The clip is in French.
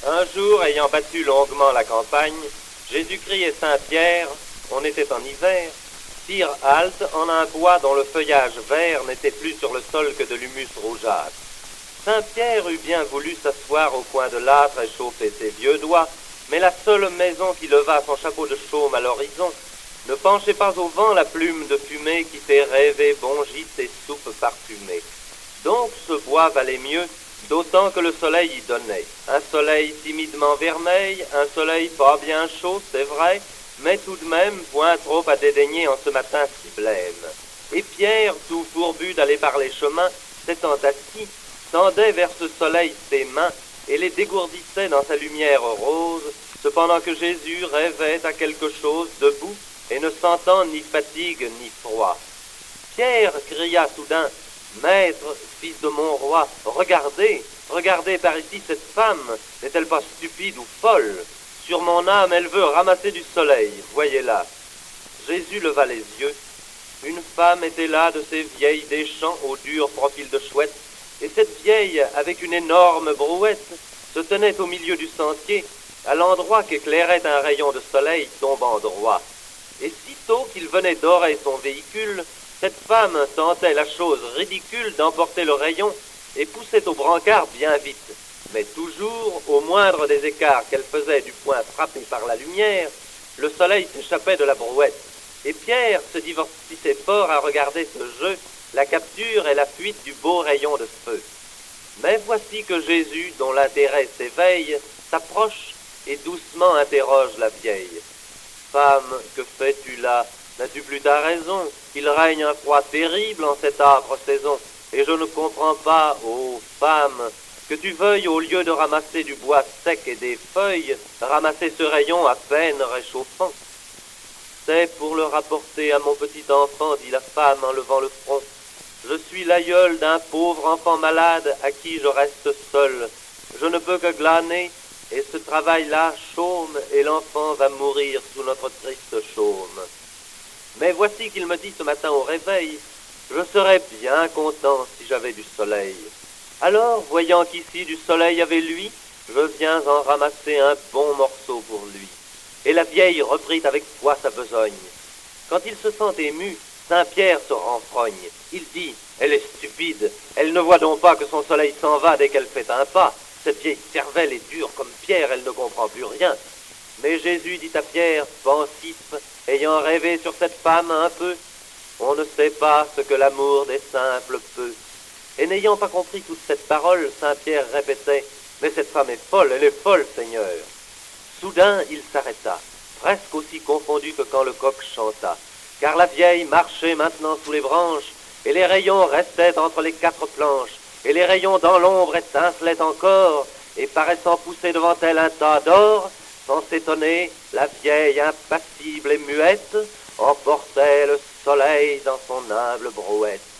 Un jour, ayant battu longuement la campagne, Jésus-Christ et Saint-Pierre, on était en hiver, firent halte en un bois dont le feuillage vert n'était plus sur le sol que de l'humus rougeâtre. Saint-Pierre eût bien voulu s'asseoir au coin de l'âtre et chauffer ses vieux doigts, mais la seule maison qui leva son chapeau de chaume à l'horizon ne penchait pas au vent la plume de fumée qui fait rêver bon gîte et soupe parfumée. Donc ce bois valait mieux, d'autant que le soleil y donnait. Un soleil timidement vermeil, un soleil pas bien chaud, c'est vrai, mais tout de même point trop à dédaigner en ce matin si blême. Et Pierre, tout fourbu d'aller par les chemins, s'étant assis, tendait vers ce soleil ses mains et les dégourdissait dans sa lumière rose, cependant que Jésus rêvait à quelque chose debout et ne sentant ni fatigue ni froid. Pierre cria soudain, « Maître, fils de mon roi, regardez, regardez par ici cette femme, n'est-elle pas stupide ou folle? Sur mon âme, elle veut ramasser du soleil, voyez-la. » Jésus leva les yeux. Une femme était là de ces vieilles des champs au dur profil de chouette, et cette vieille, avec une énorme brouette, se tenait au milieu du sentier, à l'endroit qu'éclairait un rayon de soleil tombant droit. Et sitôt qu'il venait dorer son véhicule, cette femme tentait la chose ridicule d'emporter le rayon et poussait au brancard bien vite. Mais toujours, au moindre des écarts qu'elle faisait du poing frappé par la lumière, le soleil s'échappait de la brouette. Et Pierre se divertissait fort à regarder ce jeu, la capture et la fuite du beau rayon de feu. Mais voici que Jésus, dont l'intérêt s'éveille, s'approche et doucement interroge la vieille. « Femme, que fais-tu là? N'as-tu plus ta raison? Il règne un froid terrible en cette âpre saison, et je ne comprends pas, ô femme, que tu veuilles, au lieu de ramasser du bois sec et des feuilles, ramasser ce rayon à peine réchauffant. » « C'est pour le rapporter à mon petit enfant, dit la femme en levant le front. Je suis l'aïeul d'un pauvre enfant malade à qui je reste seul. Je ne peux que glaner, et ce travail-là chôme, et l'enfant va mourir sous notre triste chaume. Mais voici qu'il me dit ce matin au réveil, je serais bien content si j'avais du soleil. Alors, voyant qu'ici du soleil avait lui, je viens en ramasser un bon morceau pour lui. Et la vieille reprit avec foi sa besogne. Quand il se sent ému, Saint-Pierre se renfrogne. Il dit, elle est stupide, elle ne voit donc pas que son soleil s'en va dès qu'elle fait un pas. Cette vieille cervelle est dure comme pierre, elle ne comprend plus rien. Mais Jésus dit à Pierre, pensif, ayant rêvé sur cette femme un peu, on ne sait pas ce que l'amour des simples peut. Et n'ayant pas compris toute cette parole, Saint-Pierre répétait, mais cette femme est folle, elle est folle, Seigneur. Soudain, il s'arrêta, presque aussi confondu que quand le coq chanta, car la vieille marchait maintenant sous les branches, et les rayons restaient entre les quatre planches, et les rayons dans l'ombre étincelaient encore, et paraissant pousser devant elle un tas d'or, sans s'étonner, la vieille impassible et muette emportait le soleil dans son humble brouette.